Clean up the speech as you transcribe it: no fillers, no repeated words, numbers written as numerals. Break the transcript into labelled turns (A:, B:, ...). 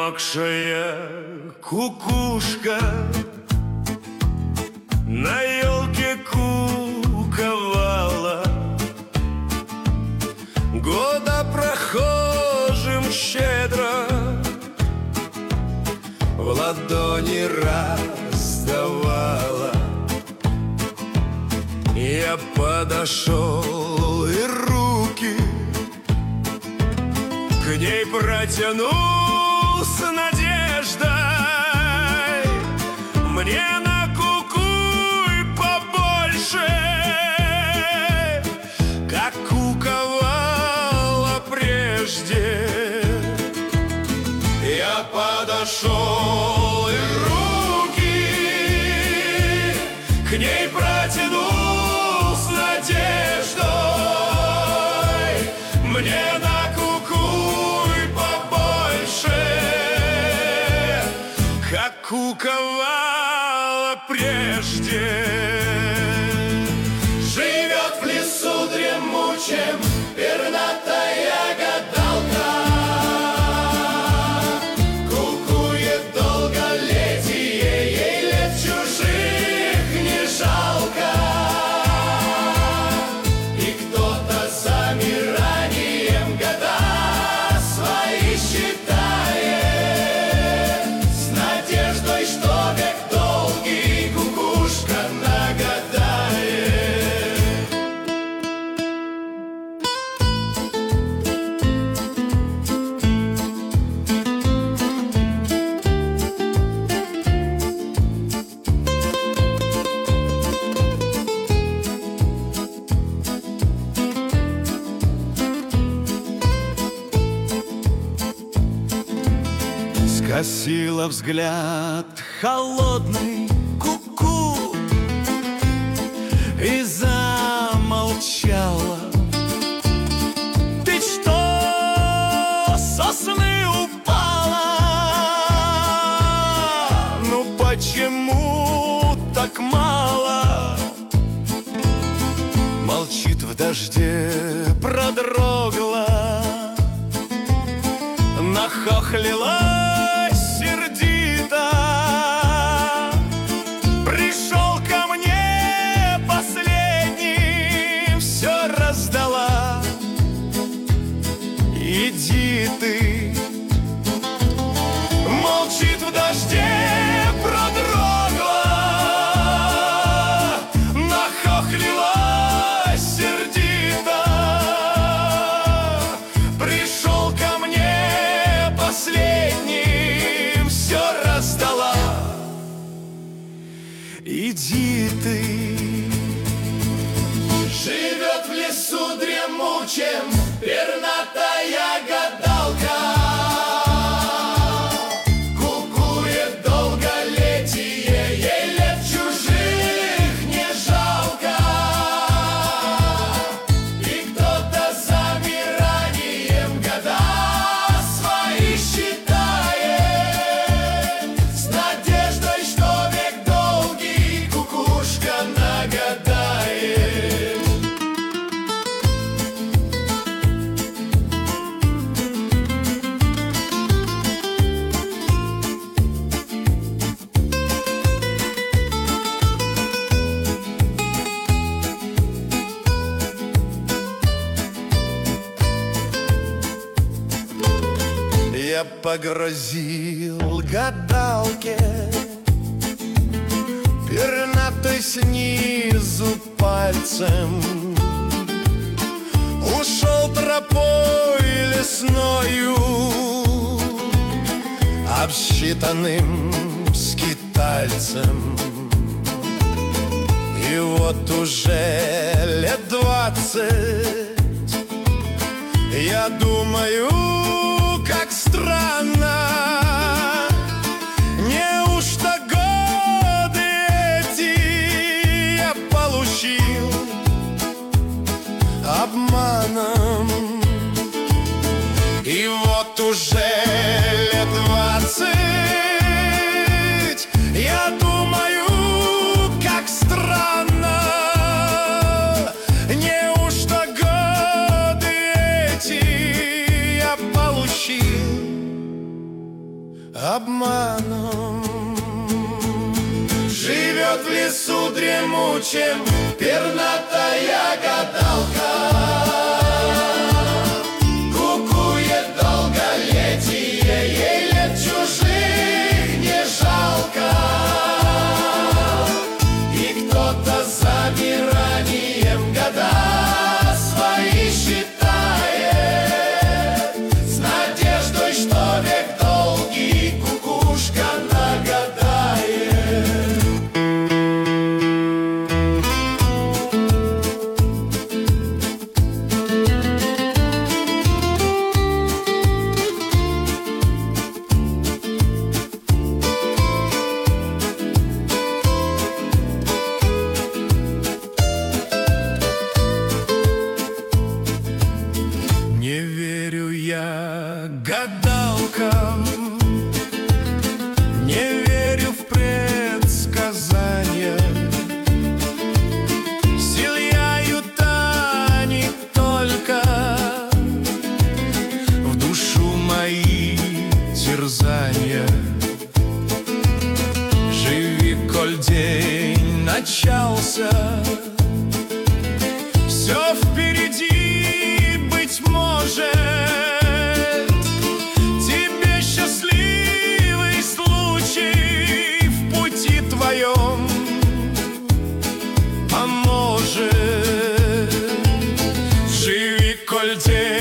A: промокшая кукушка на елке куковала. Года прохожим щедро в ладони раздавала. Я подошел и руки к ней протянул с надеждой. Мне на кукуй побольше, как куковала прежде. Я подошел и руки к ней протянул с надеждой. Мне на кукуй побольше, как куковала прежде. Живет в лесу дремучем пернатая гадалка, кукует долголетие, ей лет чужих не жалко. И кто-то замиранием года свои считает, с надеждой, что век долгий кукушка нагадает. Скосила взгляд холодный куку и замолчала. Ты что, со сны упала? Ну почему так мало? Молчит в дожде, продрогла, нахохлилась сердито. Пришел ко мне последним, все раздала. Иди ты. Молчит в дожде, продрогла, нахохлилась сердито. Пришел ко мне последним, все раздала. Иди ты. Живет в лесу дремучем пернатая гадалка, кукует долголетие, ей лет чужих не жалко. И кто-то замиранием года свои считает, с надеждой, что век долгий кукушка нагадает. Я погрозил гадалке, пернатой снизу пальцем, ушел тропой лесною, обсчитанным скитальцем. И вот уже лет 20 я думаю, как странно, неужто годы эти я получил обманом? И вот уже лет 20 я думаю, как странно, неужто годы эти я получил чем пернатая гадалка. Кукует долголетие, ей лет чужих не жалко. И кто-то замиранием года свои считает, с надеждой, что век долгий кукушка нагадает. Не верю я гадалкам, не верю в предсказания. Вселяют они только в душу мои терзания. Живи, коль день начался, все впереди, быть может, тебе счастливый случай в пути твоем поможет. Живи, коль день